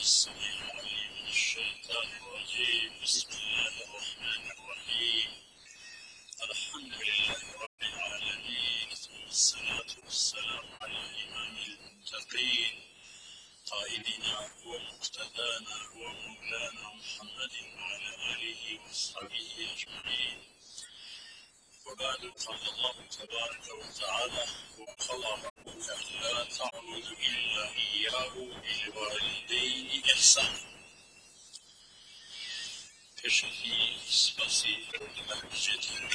السميع العليم من الشيطان الرجيم. بسم الله الرحمن الرحيم. الحمد لله رب العالمين، ثم الصلاة والسلام على الإمام المتقين قائدنا ومقتدانا ومولانا محمد وعلى آله وصحبه أجمعين. وبعد، قال الله تبارك وتعالى: وقضى ربك ألا تعبدوا إلا إياه وبالوالدين إحسانا. تشفي سباسي المهجة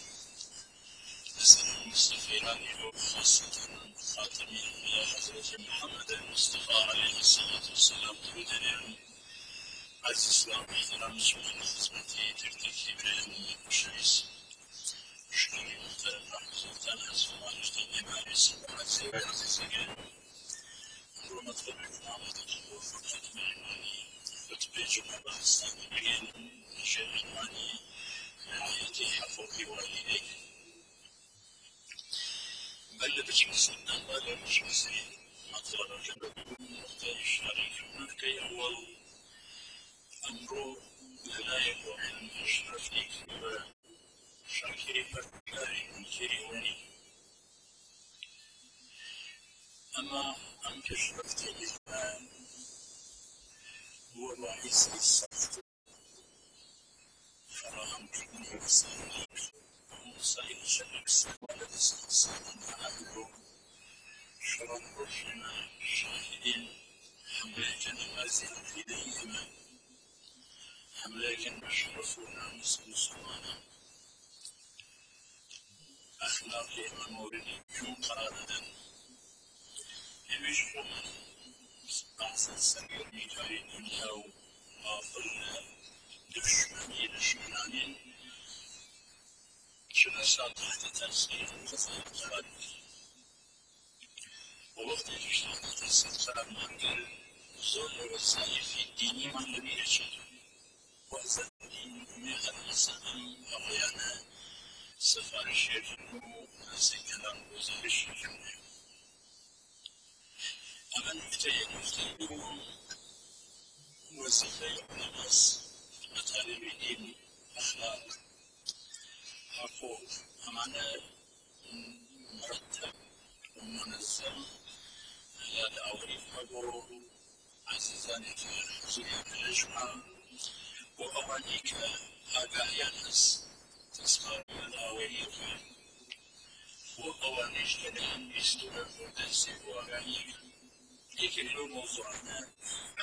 نسأل المصطفى وخاصة خاتم الأنبياء حضرة محمد المصطفى عليه الصلاة والسلام تودن عز الإسلام إحترامش من خدمتي ترتكب المشايس شكرا محترم حضرتان أزفان مجتمع مارس وعزي وعزيزي ومطلب الإمامة الوفاة المعنواني فتبي جمع بحثان بين شيء عنواني رعاية حقوق والديك بل بجمسنا بل بجمسي مطلب جبههم وقتل شريكنا كي أول أمر لا يكون من أشرفك وشاكري فكاري الكريماني. أما أن كشفتي الآن هو باعث الصفت فراهم كبني وسائل وسائل شبك سوالة استقصادا فأهلهم شرط رحمة شاهدين حملة نمازل في ديهما حملة مشرفنا مسلسلنا أخلاقي أمورني كم قادة يبشرون أحسن سبيل مجارين الهو آفرنا دشمني لشمنانين شنسا تحت تأثير قصة الخارج ووقت يجتمع تأثير المنزل زول والسائف الديني من الذي يشهد وأزدني من الإنسان أغيانا سفارش يجنو ناسي كلام وزار الشجن أمن مفتين وزيفة يقنمس مطالب الدين أخلاق حقوق أمانة مرتب ومنظم على دعوة حقوق عزيزانك زيان الأجمع وأوانيك أقايانس تسمع الأوانيك وأوانيش لديهم يستوى المدسي وأغانيك لكن موضوعنا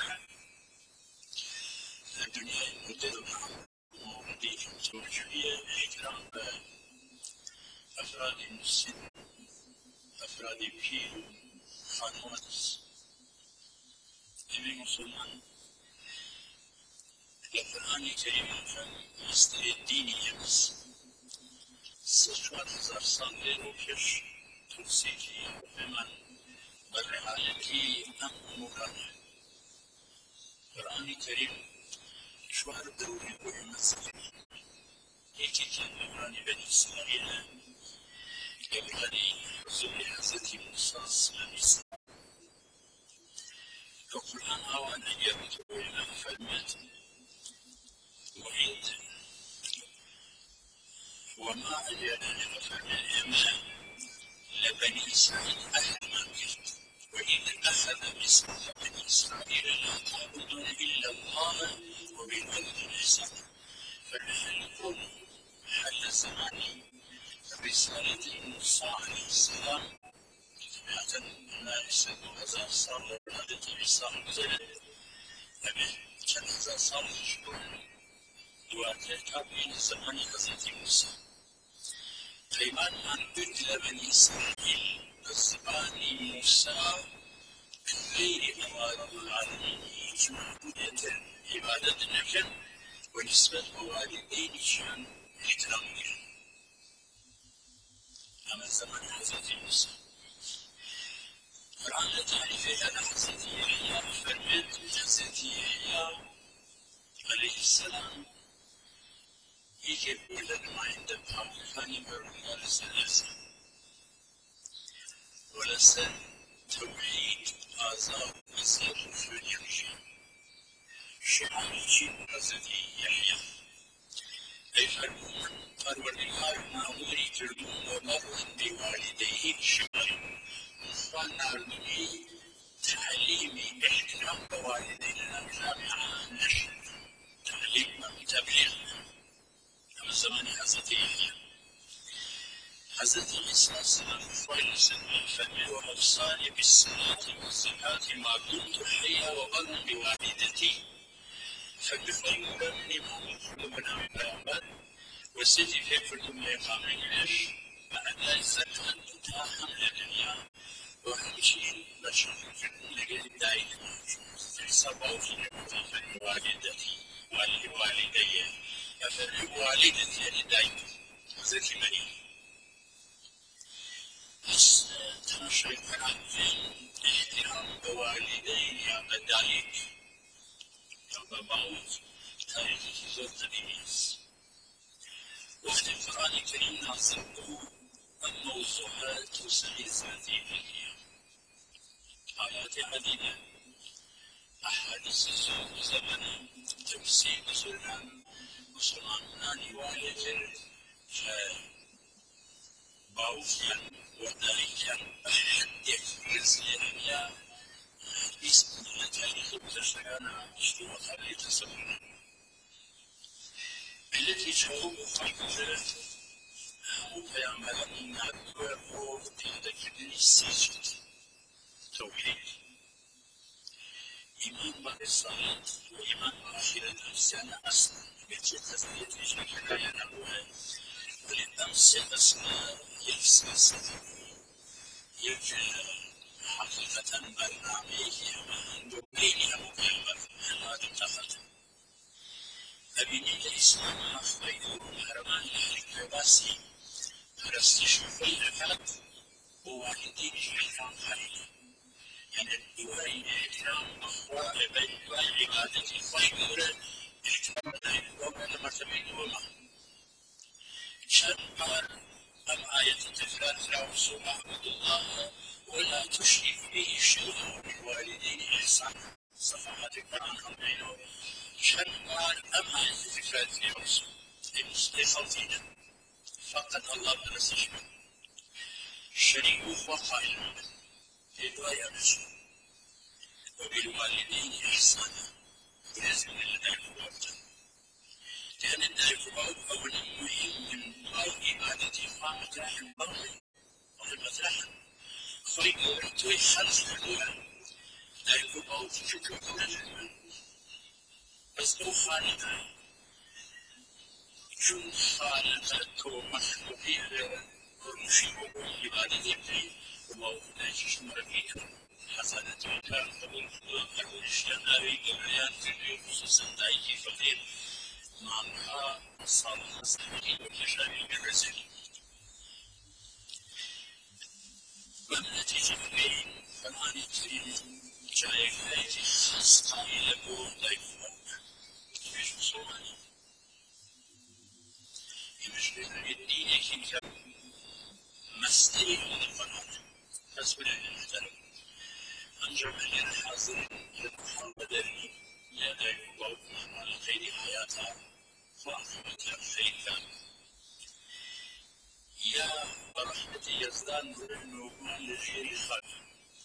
الدنيا المدرمة ومضيف توجهية إكرام أفراد السن أفراد الكيل خانوات ابن مسلمان القرآن الكريم يستوي الديني يمس سشوار هزار سال لروكش ترسيكي ومن بالرعاية أمورنا القرآن الكريم شوار دوري ومسكري يكي كان إبراني بني إسرائيل إبراني رسول حضرت موسى السلام القرآن أوان أجابت وإلى فرمات وعند وما أجانا لغفرنا إما لبني إسرائيل أحد ما كفت وإذ أخذ ميثاق بني إسرائيل لا تعبدون إلا الله وبالوالدين إحسانا فنحن نقول حل زمان رسالة موسى عليه السلام جماعة الناس وهزار صار هذا ميثاق زلت أبي كان هزار صار شكرا وكان زمان حضرت موسى قيمان أن أدل بني إسرائيل بزمان موسى غير أوائل العالمين معبودية عبادة نكن ونسبة والدين شان احترام أما زمان حضرت موسى قرآن تعريف على حضرت يحيى فرمت حضرت يحيى عليه السلام يجب لنا عند الحقيقة برمال الثلاثة ولسن توحيد آزاد وسر في اليمشي شعائر حضرت يحيى أي فرمود پروردگارمان اموری کردون و مرد بوالديه شمال فنردمی تعليم احترام بوالدينا جامعة نشر تعليم وتبليغ من زمان حضرت يحيى حضرت عيسى السلام فرمود فرمي وأوصاني بالصلاة والزكاة ما كنت حيا وبرا بوالدتي فبفرمود من إمام بن پیامبر وسیدی فکرتون میخوامنش بعد زكاة متاحم لدنيا وهمشين بشر لقد دايت في صبوت لمتاحم والدتي والدي أفر والدتي يعني دايت حضرت مريم بس تمشي فرعين احترام بوالدين يا بدايك يا باباوت تاريخي زور قديميس وقت القرآن الكريم ناظره الموضوعات تسعي ذاتي الأيام آيات عديدة أحاديث زمن تفسير سنن مسلمان والد باوفيا وداريكا أحد يفرزين يا اسم تاريخ بتشتغانا اشتوى خلي تصبرنا التي تشوف خلق وبيعمل نعبر في السجد توحيد إيمان بالصلاة وإيمان بآخرة الإنسان أصلا مثل تثبيت شكل ينبوه وللأمس أصلا يفسد يجد حقيقة برنامج من دولين أبو بيعمل هذا انتقد أبني الإسلام خير الحرمان لحرك باسي پرستش فقط بوالدین احترام خریده یعنی دوای احترام أخوة بين دوای عبادة خواهی گوره احترام دایم دوام مرتبه دوما چند بار ام آية تكرار في عبد الله ولا تشرك به شيئا وبالوالدين إحسانا صفحات القرآن هم بينه چند بار ام آية تكرار في مستيقظين فقط الله پرستش شريك وقائل لدعاء الرسول وبالوالدين إحسانا ولازم لديك وقت لأن الدرك وقت أولا مهم من دعاء عبادة إقامة رحم الله وخدمة رحم خير وقتوي خلص الدعاء درك وقت شكر رجل بس لو خالقا چون خالقت ومخلوقين ونشيء عبادة وموضوع شمر فيها حسنة وكان قبول قبول الشهداء قبليات في خصوصا دايكي فقير معنها صالح السنين والمشاريع بالرزق ومن نتيجة بين فماني كريم جايك دايكي خاصة لكو دايكو مش مسلماني يمشي الدين كي مستري من القناة فاسبر المحترم أنجب الحاضر محمد يا دايك وقوم على خير حياتها وعافية خيرك يا برحمتي يزدان ذنوبنا لغير خلق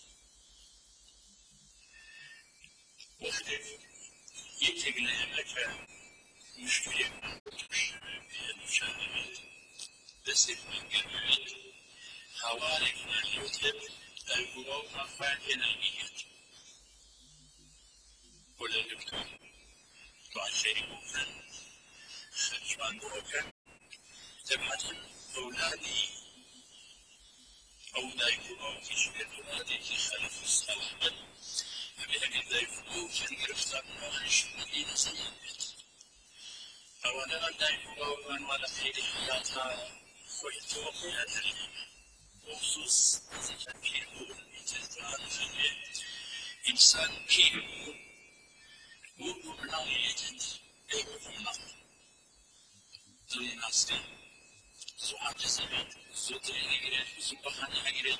واختف يتقل لك مشكلة المشاهدة بسيط من قبل حوالك من يتب القلوب مفاهنا النية ولا نبتو وعشري ممكن خجبان ممكن تبعتم أولادي أو دايكو كشبير أولادي كي خلف الصلاة بهذه دايكو كان يرفض معاش مدينة سيئة أو أنا دايكو من ولا خير حياتها خويتو قيادة بخصوص تفكير الإنسان في إنسان كيلو وبناء أيوة دنياستي سؤال جسمي زوجي غيره سبحان غيره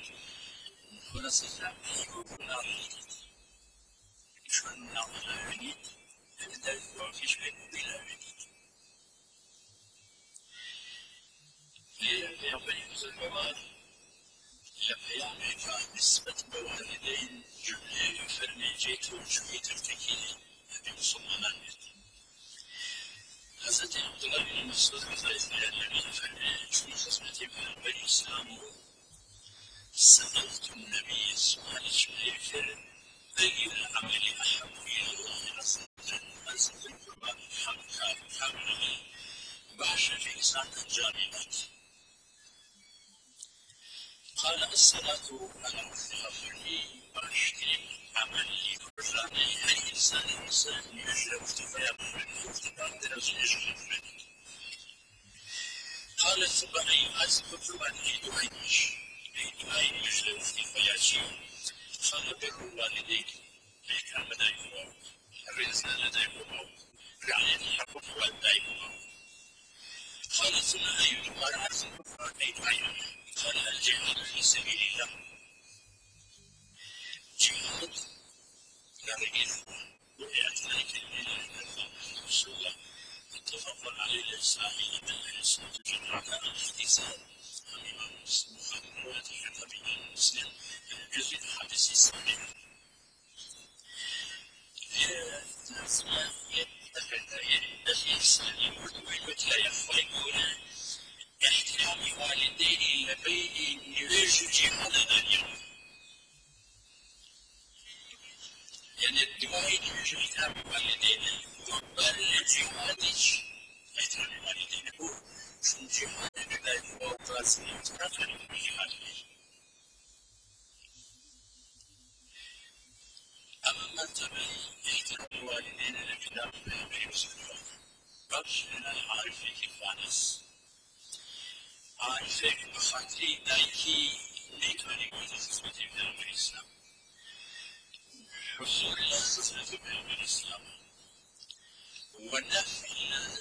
ولا سجى بناء شو نعمل در واقعش بگو بینامید لپیامبری بزرگوار لپیامی که نسبت به والدین جمله فرمیجی توجهی ترتکیلی هذه مسلمان حضرت عبدالله بن مسعود رضي الله عنه فرمي في خدمة پیغمبر اسلام سألت النبي سؤال شريف أي العمل أحب إلى الله عز وجل ذكر القرآن حامل بحث في إنسان الجامعات قال الصلاة على وقتها فرمي وأشتري عملي كرجاني أي إنسان يشرف فيقول الافتقار درجة يشرف قالت سبحانه أسكت سبحانه دعيش دعي يشرف فياشي قال بر والديك ليك مدايكم الرزق لديكم رعاية حقوق والديكم قالت ثم أي المرأة أي عين قال الجهاد في سبيل الله جهاد كرهين ويأتيك رسول الله اتفق عليه الإسلامي من الإسلام جمعة الاختصار الإمام مسلم خالد ويتحدث الإمام مسلم الجزء الحادث السابع احترام والديه لبيه يعيش جهاد اليوم يعني الدعاء يعيش احترام والديه وبل جهادش احترام والديه هو شو جهاد بلا وقاس احترام جهاد أما مرتبة احترام الوالدين الكلام في مسلم بخش عارف كيف فانس عارف بخاطري دايكي نيتوني وتسمى في الإسلام حصول الله في الإسلام ونفي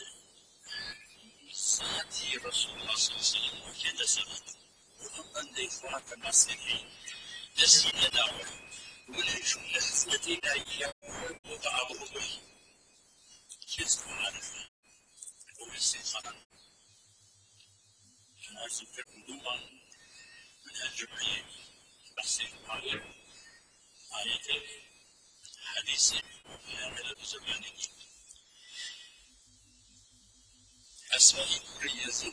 ذاتي رسول الله صلى الله عليه وسلم كده سبب وأن يفرق مسيحي تسيد دعوة وليش لحظتي لا وتعبد به كيف عارف والاستخارة لازم تكون دوما من الجمعية بحثي آية حديث في هذا الزمان أسماء كريزة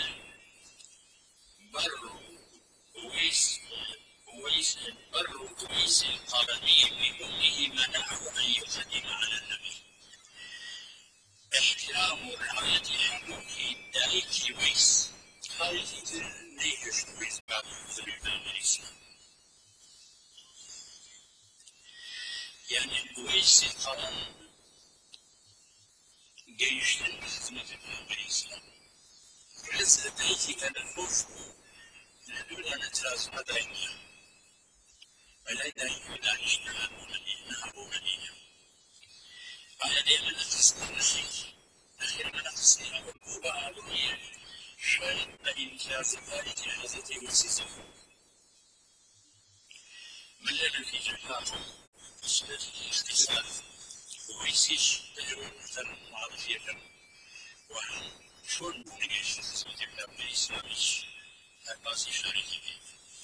بر ويس القرني بأمه منعه أن يقدم على النبي احترام رعاية حقوق دايك ويس هذه ليش ويس بعد الإسلام يعني ويس القرن جيش للخدمة في الإسلام ولسه دايك كان الخوف دون أن نتلازم دائما ولا دائما لا نهب مدينة على دائما نفسنا نخيك أخيرا نفسنا والقوة عالمية شاهد بإنجاز ذلك حزتي وسيسه من لنا في جهاته صلة الاختصار ويسيش تجربة مثلا معرفية وعن شون نجيش تسمى تبدأ بالإسلاميش الباسي شاركي فيه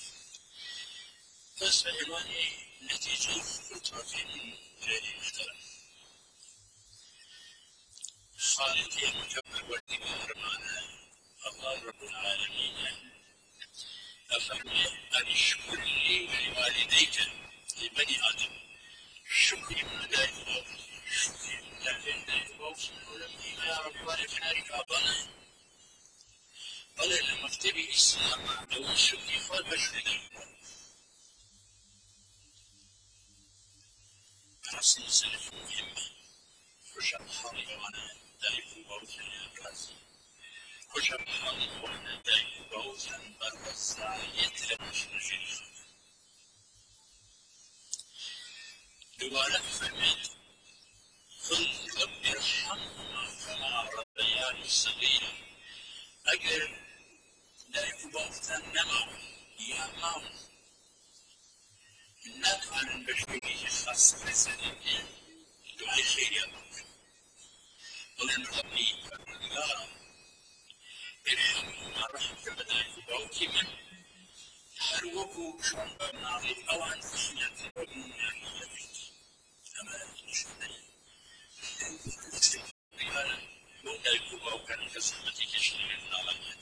بس عنواني نتيجة فترة من غير محترم خالد المكبر والدماء معنا الله رب العالمين أفرمي أن اشكر لي ولوالديك لبني آدم شكري من ذلك شكري من ذلك ولم يا رب بارك لك أبانا قال لما اكتبي الإسلام أول شكري قال بشر رسم سلف مهمة كشم حالي وانا دايف بوثن الكاس كشم حالي وانا دايف بوثن برقصة يتلمش نجيخ دوارة فرميت قل رب ارحمهما كما ربياني صغيرا أجر دايف بوثن نما يا مام نفعل بشريه خاصة سنين دعي خير يا رب ضمن ربي لا ارحم رحمة بداية باوكي من هر وكو شون بناغي اوان خشية ودنيا يبيت اما نشوني ريانا بودايكو باوكان كسمتي كشنين نالامات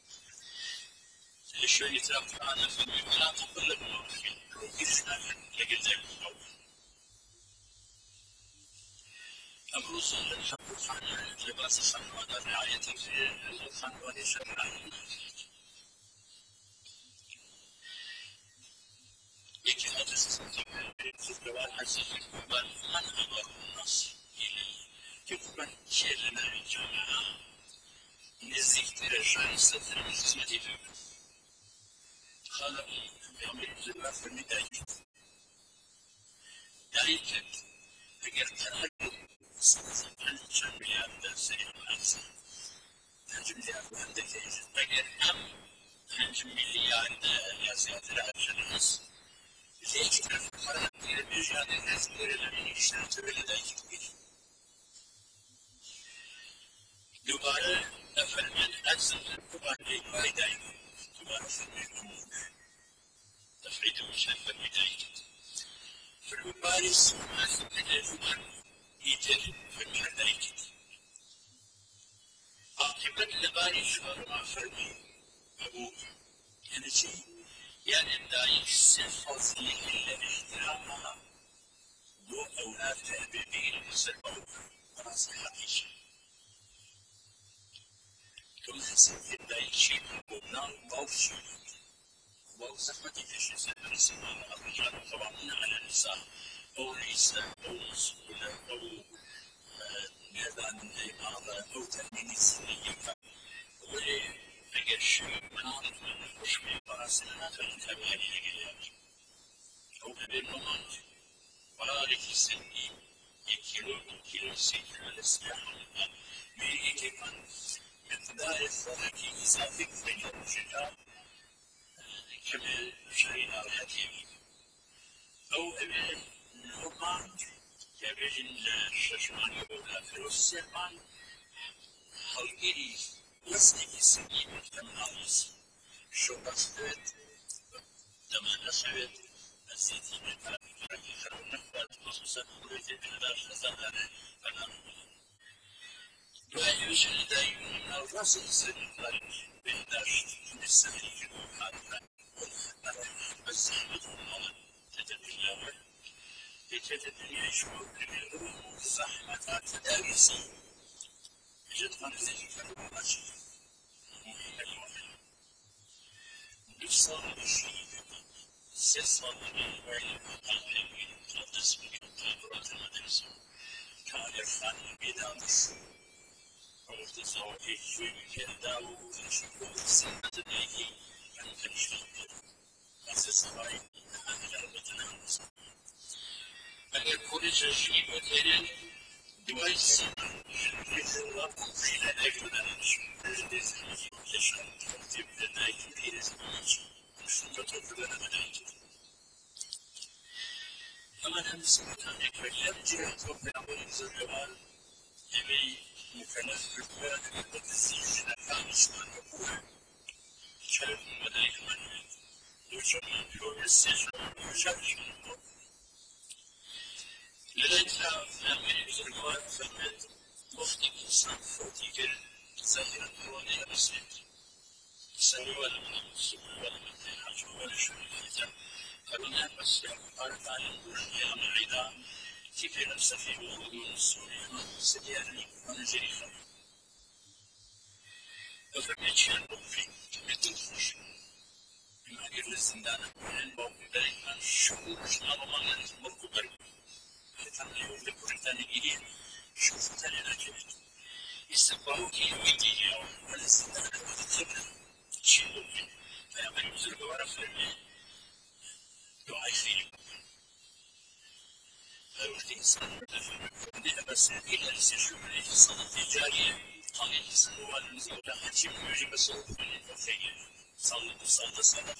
الشيء يترفعنا في لا تقل الموكي روكيشنا لقلتك باوكان أبرز الحق عن لباس الخنوات رعاية في الخنوات شرعا يجي هذا في الجوال حسيت بل من أمر النص إلى كيف شيء لنا الجماعة نزيك ترجع يستثر من سمته هذا يعمل الجماعة في البداية دايكت فقرت أنا عن جمعيات سريع الأحسن جمعيات عندك فقر هم جمعيات يا سيادة العجلس ليش كان مرة كثير بيجاد الناس غير اللي يشتغل تبي دايكت كده دوباره أفرمت أجزم دوباره دايكت دوباره فرمت تفعيد مشهد بدايكت فالمبارس ما سبب يتل في المحدايكت عاقبة لباري شوار ما فرمي أبوك يعني شيء يعني دايك سفاز لكل احترامها دو أولاد تأبيبين بسر أبوك راس حقيقي كما حسيت دايك شيء ببنان باوشي باو زحمتي تشي سنة سنة الرجال قوامين على النساء أو ليس أو مسؤولة أو ميدان الإمارة أو تأمين السنية وأجر شيء مناطق من الخشمة براسنا فالتابع للجلال أو بالممات وذلك سني يكيلو سيكل الإسلام بيجي من مقدار الفرق إضافي بين الرجال كما شرينا الحكيم أو أبي نومان كبير الششمان يقول فلوس سلمان halgiri nasıl gibi muhtemelimiz şu bastırt temel sebep azizliğine tarafından yıkılmak ve hususan üretimler kazanları falan. Böyle bir şey de nasıl hissettiler ve ders meseleyi muhakkak özellikle olan tedbirler ve tedbirler şu ürünün zahmet tedavisi جدًا زيادة المناقشة نفصل الشيء سيصل بين القلبين والجسم والقدرات المدرسة كان يفعل بدانس ومتزوج في كنداو تشوف سنة بيجي من تشوف أساساً هذا المتناقض أن يكون الشيء مثلاً دوائي أما نسمع عن كلام جهة وبنعمل الزمان يبي مكلف بالبلد والتسييس الأفعال شمال يقول كلام ملاك من يجمع يوم السجن ويجري لذلك لما الزمان فمن مفتي إنسان فوتيك ظاهرا ولا بسيط سنوى المسؤول والمتحج والشريفة فمن بس عرف عن الدنيا معيدا كيف نفسه في موضوع السوري سياري ونجريخة وفمن كان مفيد مثل خوش بما غير الزندان من الموضوع دائما شهور شنالمان مركوبر فتنه لكورتان إليه شوف تاني نجمت استقبالوكي ويديو والزندان وتتبع شيء فيعمل يزرق ورف لله دعاء فيه الإنسان نعم سبيل الاستشهاد في الصلاة الجارية قال الإنسان هو المزيد حجم يجب الصوت من الفخير صلى صلاة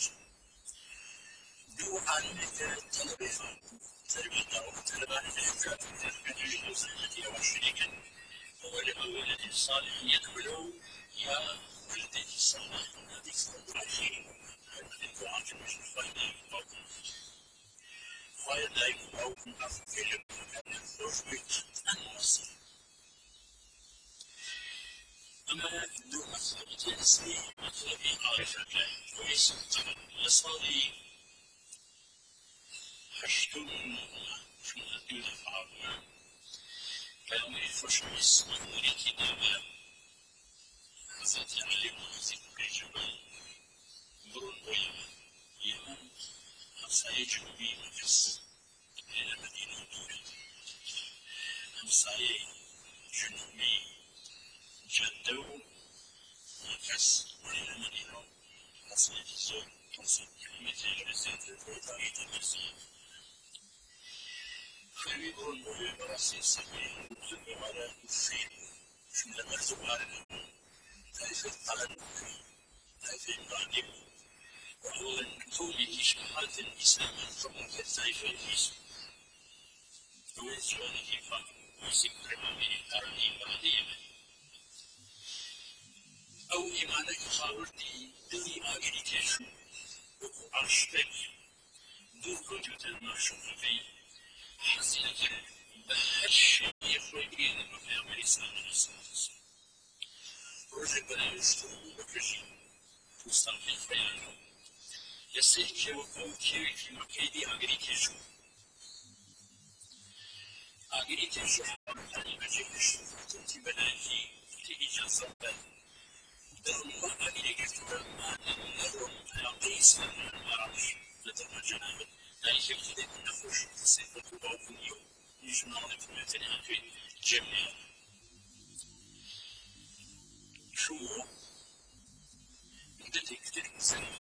دعاء لك طلبها تربية وتربية الحفاظ تربية المسلمة والشريكة هو صالح يدخلوا يا ولدي صالح هذه صالحين هذه عاجب مش فايدة فايدة أو أفكر الزوج النص أما دون مسألة جنسي مثل عائشة كويس لصالي حشتم في الأفعال كانوا يفشوا اسمه لكتابة حسيت علي وحسيت بجبل برونويا يوم همساية جنوبي مجلس إلى مدينة توريد همساية جنوبي جدو مجلس إلى مدينة حسيت الزوج حسيت كلمة جلسة وطريقة المسيح خلي برونويا براسي سبيل وزنو على الفيل شو لما زوال كيف القلم كيف القادم وهو كونه شهادة الإسلام ثم كيف الجسم ويسوانه ويسكر به أرضي بعدين أو إيمانك خاورتي دلي آخر تشو وعشتك دور وجود المرشوف في حسنك بهش يخوي بين المفاهيم الإسلام الأساس رجل بلا يشتري وكشي مستقبل خيانه يسير وقوم كيري في مكيدي آخر تشو آخر تشو حرمتني بجيش تنتي بلاجي تيجي صبت درم آخر كفتر نظرم قيس من المراش لدرم جنابه لا يشكل من نخوش صفة باوكنيو يجمعون في متنها في جميع شو مدتك تلك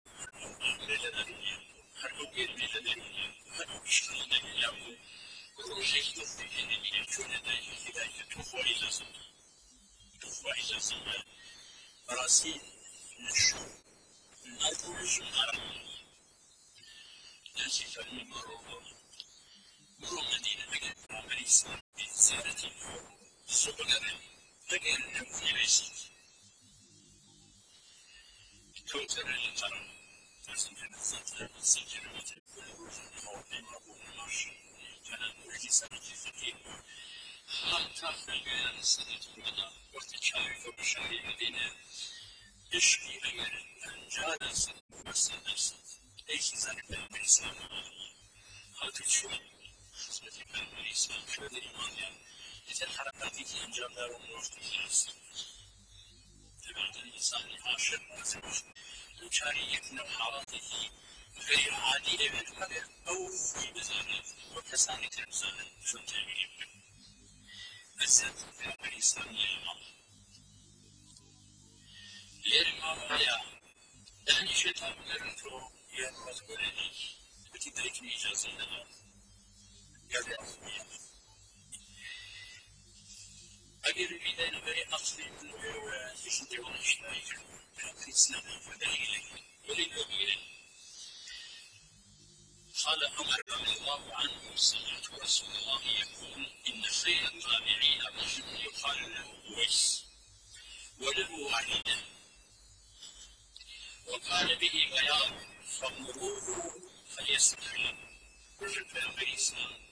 هرمو غير ميلادية هرمو بشكل دقيقة وروجيك تفضيل من كل دقيقة هداية تخوى إذا سمع راسي نشو نرجو نرى ناسي فهمي مرو مدينة بقى عمريسا بزيارة سبقنا بقى نمو إليسي كوتر القرن لازم نتذكر نسجل مثل كل وجه قوم أبو ماشي كان ولدي سنة فقير حتى في البيان سنة المدى وقت شايف بشاي مدينة يشكي غير أن جالس ومسا نفسه ليس ذلك الإنسان هاتف شوي خدمة الإنسان شو الإيمان إذا الحركات في أنجام دار ونوش تجلس تبعت الإنسان عاشق وزوج وشاري يكون حالاته غير عادي أبدا أو في بزانة وكسانة الإنسان شو تعمل بالذات في الإنسان للإمام للإمام يا دعني شيطان قرنته يا رسولي بتدركني إجازة لنا يا رسولي أجر بدين بري أصلي ويشتري ونشتري في الإسلام فدليل وللمؤمنين قال عمر رضي الله عنه سمعت رسول الله يقول إن خير التابعين رجل يقال له أويس وله واحدة وكان به بياض فمروه فليستحي رجل في الإسلام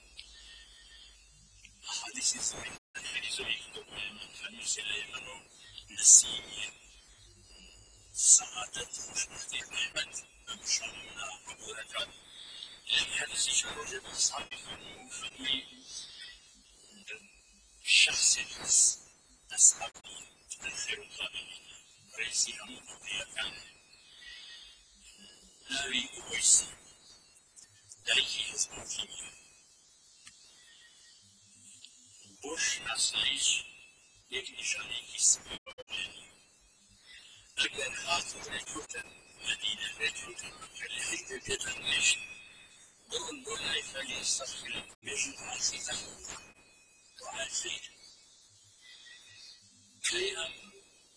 أحاديث الزمن الحديث يكتب كان سليمان نسيم سعادة مشمختي أحمد أمشامنا أبو رجال لم يحدث شروج أصحاب فمي شخص أصحاب الخير القادمين رئيسي أمودية كان ناري أويس دايكي حزب فيني بوش ناسايش يكني شاريكي سبب أجل خاطر رجوتا مدينة رجوتا اللي حيث جدا ليش دون ولا يفعل يستغفر بيجد عزيزة وعزيز كليهم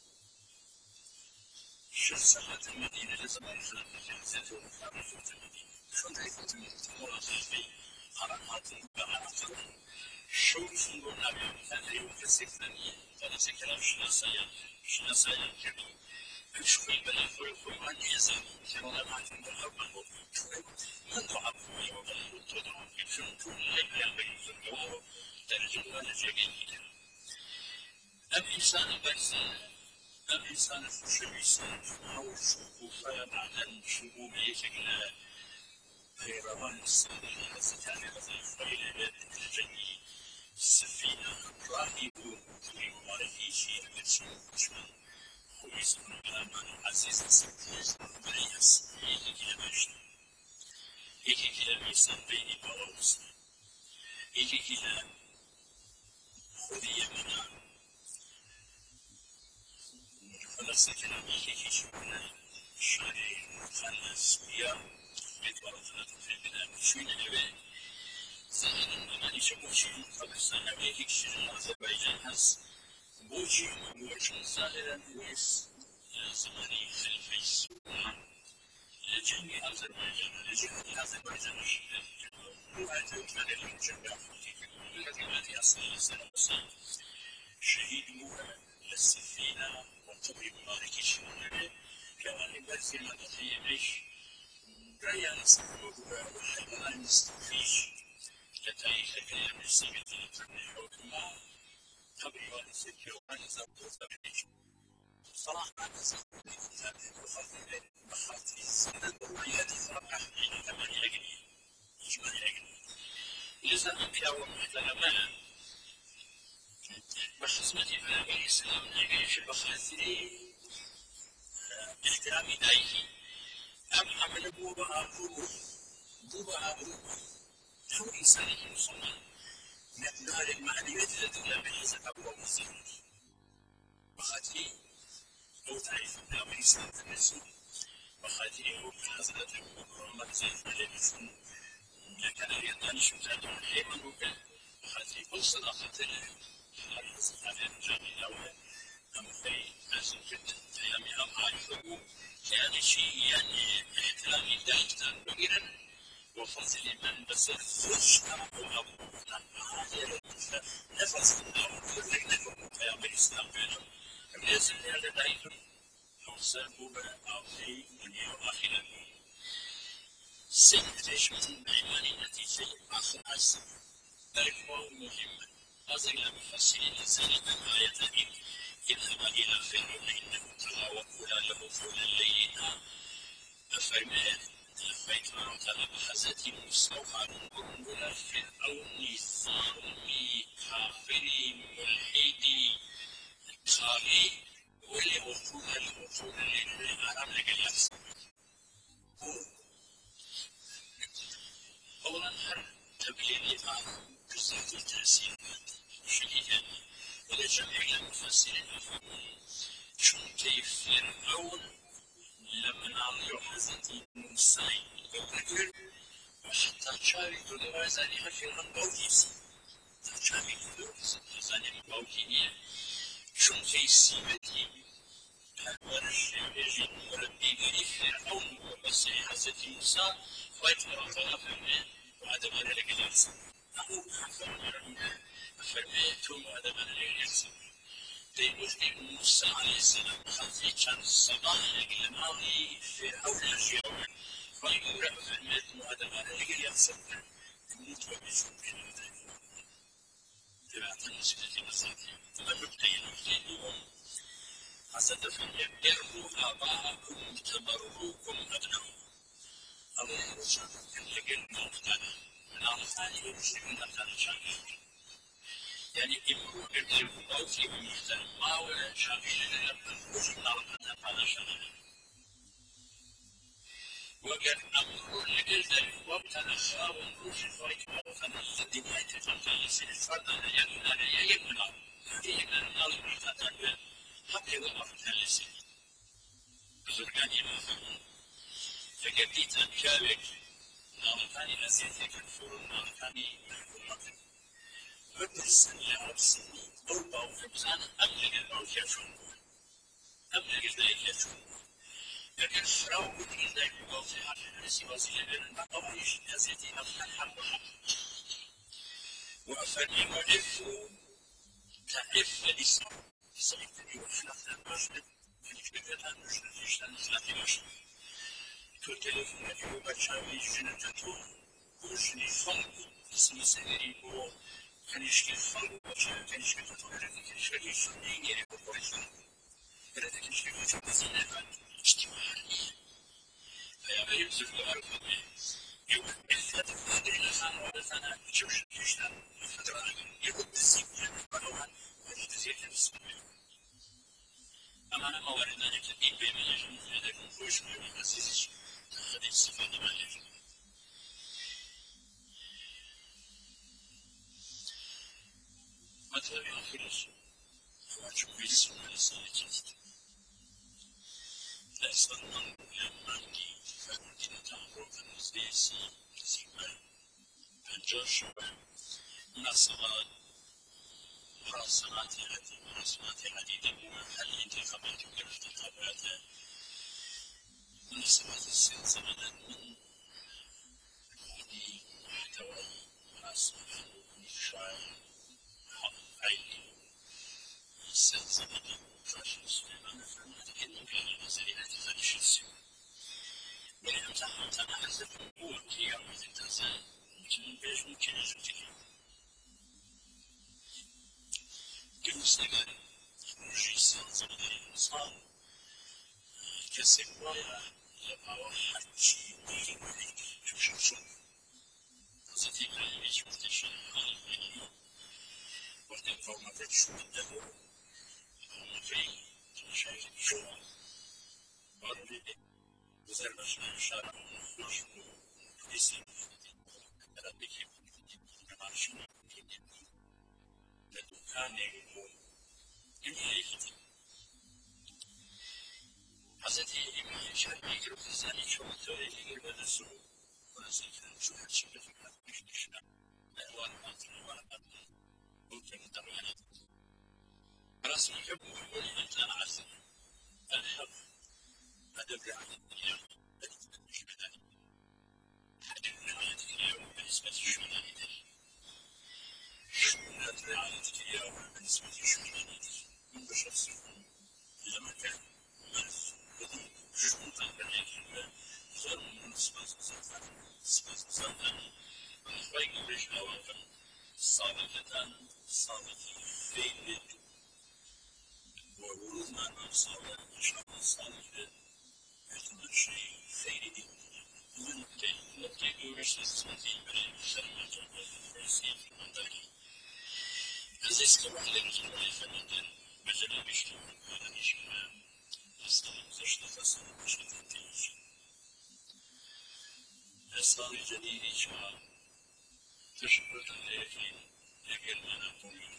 شوف ساعة المدينة لازم يخلق جلسته وخارجة المدينة شو تعرفوا تمر خلفي حركات بعلاقة شوفوا نبي مثلا وكسكتني أنا سكنا شناسايا كده شوي بلا خوي ما نيزا كنا ما عندنا الأول شوي من ضعف يوم تدعو يفهم كل اللي يعمل ترجمة لجيجي أم إنسان بيسان أم إنسان شبيسان أو شوفوا معنا شبوبية كده غير السنة ستاني غزيف إلى الجني السفينة راهب في مباركي شيء بتشوف شمان خويس من بلامان عزيز السكيز بريس إيكي كلا ماشي إيكي كلا ميسان بيني بروس إيكي كلا خذي منا خلص كلا إيكي شمنا شاري خلص بيا بيتورطنا في البلاد شوين الأبي زمان أنا يشوفشي خلص أنا بيهيك شيء أذربيجان هس بوجي ووجه ظاهرا ويس زماني خلفي السودان لجني أذربيجان لجني أذربيجان وهذا كان الجنة التي أصل سنة شهيد موها للسفينة والطبيب مالك شمالي كمان يبرزي مدى يعيش رأي نسبه وحيوان نستفيش لتاريخ كلام السيد الحكمة طبيعي سكر عن زبط صراحة أنا سأقول لك بخاطري السنة الرؤيات فرقة حين كمان يعجبني يجمع يعجبني إذا أنت أول محترمة بخدمتي في الإسلام نعيش بخاطري احترامي دايما أم عمل بوبا أبوه هو إنسان مسلم مقدار المعنويات التي لا بحسب أبوه مسلم بخاطري لو تعرف أن الإسلام تنسو بخاطري هو منازلة المكرمة زي فلسفة لكن اليدان شمتات حيما وكان بخاطري كل صداقة الحارس على الجامعة أم في أزل جدا أيامي أم عارفه كان شيء يعني احترامي دائما بغيرا وفضل من بس الفرش أبو نفس الأمر لكنكم في الإسلام بينهم لازم هذا دائما أوصله بأعطي من يوم آخر سنكتشف الإيمان نتيجة آخر عصر ذلك هو مهم أصل المفسرين ذلك الآية اذهب إلى فرعون إنه طغى وقولا له قولا لينا أفرماه لبيك وأنت بحزتي مستوحى قنبلة فرعون ظالمي كافري ملحدي خالي ولي وقولا لنا أرام لك الأفس أولا هل تبليغي عن قصة التأثير شديدا ولجميع المفسرين يفهمون شون كيف فرعون لما نعطي حزتي موسى يقول وحتى شاري دولار زاني هفي عن بوكيس شاري دولار زاني عن بوكيس شون كيف سيبتي ورش يجي مربي غير فرعون وبس حزتي موسى ويتمرن فمن وهذا ما لك الأحسن أو فرميتم وهذا ما لك الأحسن بمسلم موسى عليه السلام خلفي كان الصباح لقل ماضي فرعون الجوع فيقول فرميتم وهذا ما لك الأحسن يموت وبيشوف كلمة تبعت المسجد المساكين تبقي اليوم حسد فليبروا آباءكم تبروكم أبناؤكم الله يرشد لقل مقتنع نعم ثاني المسلمين كان شاكرين يعني يمكن يكتب موتي بمحترم ما هو شامل لما وجود نعرفنا على شغله وقد أمر لجلد وابتنى خاب روح الفريق وابتنى الذي ما يتفضل لسن الفرد أن يمنع يمنع المحتدى حتى وقفت لسن بزرگان يمفهمون فقديت أنكابك نعرفاني أزيتك الفرون نعرفاني محكومتك وبرسن لعبسني أربع وفبزان أبلغ الموت يفهمون أبلغ ذلك يفهمون لكن فرعون بدين ذلك الموت عشان نسي وزيل بين الأوائش نزيتي أفتح حق فليعرف تعرف الإسلام سيكون يخلق المجد فليكتبها المجد يشتغل المجد تو تلفون اليوم بچه‌های جنتو گوشنی خالق اسم سری با کنیشکی خالق باشه کنیشکی تو برده کنیشکی شدی گیری بکنیشن برده کنیشکی تو بزنه و اجتماعی پیامبر زفر کنه یوم افت فدیل خانواده زنه چوش کشتن فترة يكون بالسيف فلوها ويجتزيك بالسيف أما أنا موارد أن يكتب بين يجب أن يكون فوش من أسيسش هذه الصفة ما يجب مطلب آخرش هو چون بيسمى لسانة جست لأسان من يمانكي فمدينة تعرف النزيسي زيبا پنجاش مناسبات مراسمات عديدة بمحل انتخابات والانتخابات مناسبات السلسلة من محتوى مناسبة إفشاء عيني السلسلة فاشل سليمان فرمات كلمة كان نظري اعتقاد الشخصي ولم تنحى حسب الأمور كي يعمل التنسان ممكن يجب كمسلمان يخرج السلسلة الإنسان كسبوايا يبقى حجي دين وليك تشوشو وزتي كان يجب تشيء على وقتی فرمت شد دهو مفی شاید شما وارد گذرنشین شهر خوش بود پلیسی در بکی نمایشی لدکانی بود ایمیلیتی حضرتی ایمیلی شهری که رو زنی شما توی دیگر بدسو ورزی که شو هرچی بفکر میشنم نهوان ماتن ورد ممکن تمانیت رسم حب ولي عزم الحب أدب عن الدنيا بالنسبة للشمالي حاجة رعاية اليوم بالنسبة للشمالي شمولات رعاية اليوم بالنسبة للشمالي من بشر سيكون لما كان مارس بدون جموطا بالعلم غير مناسبة صفات والخير بجهوة صادقة فين وورود معنى صالح إن شاء الله صالح يعتبر شيء خيري نبتدي بورش السنتي بري شرمة الفرنسية في المندري عزيز كمان لكن وليفنن مجال بيشتغل هذا الشيء أصلا زشت تصل بشكل تنتج أصلا جديد شاء تشبه لكن أنا أقول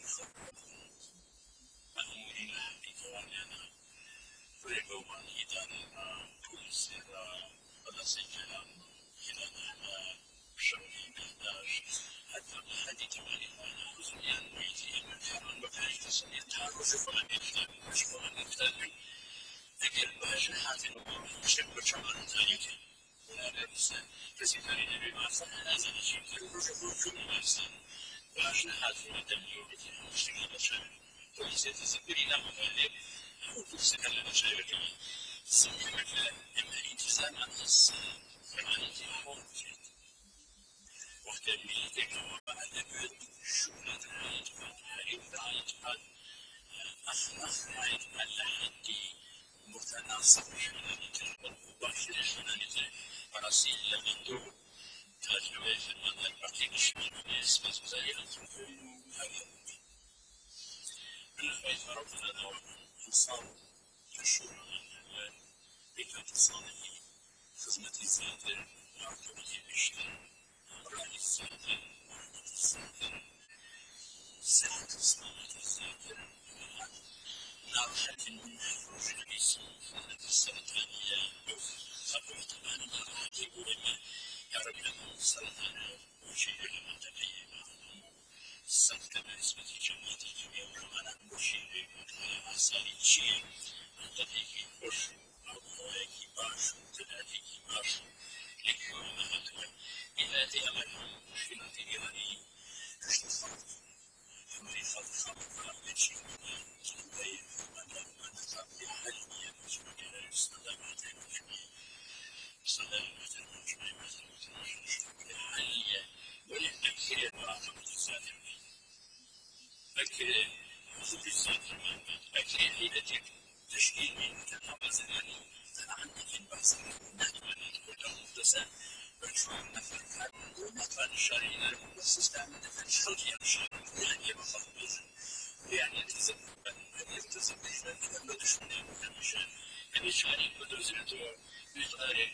أمورنا بقوانينا فريقوان إدارنا بوليسنا رسيجنا إدارنا شمي بهداش حتى حدي تمالي وانا حزنيان ويتي من حرم بفاش تصني تعرف فلان يختار مش فلان يختار ذكر باش حاتي نقول شك وشمال ذلك ولا لبسا كسيتاري نبي ما صح هذا الشيء تروح في الإنسان باش حاتي ندمي وبتي مشتغل بشر وليس تذكرين مغلب أو تفسك للمشاعر كمان سمعك إما الالتزام عن الصلاة عن التحول وقت بيتك وبعد بيت شغلة الاعتقاد حريم الاعتقاد أخلاق الاعتقاد لحدي متناسق شنانيته والمباشر شنانيته رسيل لغندو تجربة في المدى البقيق الشمال نسبة زي التنفيذ هذا من حيث ربنا دور إنسان يشعر أن بكة الصالحين خدمة الزيادة وعقبة الإشهار رأي الزيادة ورحمة الزيادة صحة الصلاة الزيادة ناصحة من خروج الجسم خدمة السرطانية خطوة تبان مرات مهمة يا رب لنا السرطان وشيء لمن تبين السلطة بالنسبة لجماعة الجميع والمعنى مشير أحسن شيء الذي يخش أو هواك باشو تلاتي باشو لكي يمهد إلى أمرهم مشكلة إيراني تشتغل تشكيل متناقض عن البحث شلون نفهم ونفهم الشرعي والسيستم الشرعي يعني بخصوص يعني يلتزم بالمدرسة يعني شاري مدرسة بطريقة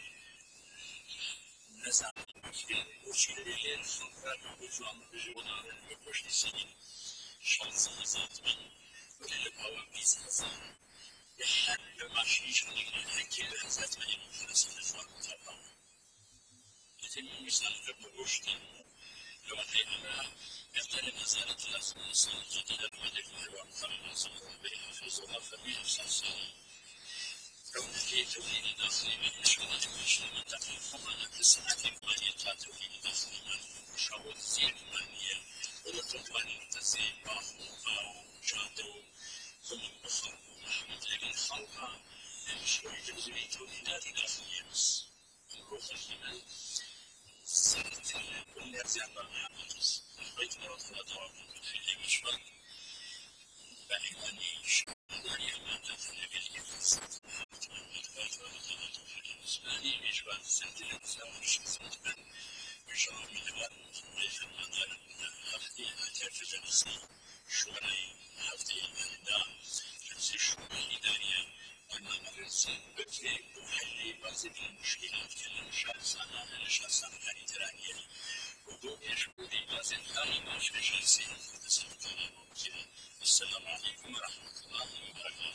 نزع وشيل اللي الخلق وجوان بجوار المبوش السنين شخصي ذات من وكل الهواء بيزنس يحل ماشي شغلين حكي ذات من المدرسة الإسلام طبعا يتم مثال المبوش لو أنا يختلف نزالة الأصل جديدة المدرسة والخلق صلى بين حفظ الله فبيه الصلصال في توليد داخلي من مشروعات المجتمع تقريبا خمسة السنة المالية توليد داخلي من مشروعات الزيادة المالية والتقوانين التزيين باخوها وشادو ثم بخل ومحمد لمن خلقها لمشروع تجري توليدات داخلية بس الروح الحمل سنة كل أزياء برنامج بيت مرات الأدوار في المشروع بعنوان شمالية ما تفعل بالإنسان الإسلامي يجب أن تسجل الإنسان الشخصية بشرع من المضيف المدار هفتي أتفز نفسي شوري هفتي الإداء جنسي شوري إدارية وأنما الإنسان بكي محلي بعض المشكلات كالشخصانة للشخصانة الإدارية وضوء يشبه بعض الكلمات في جنسي السلام عليكم ورحمة الله وبركاته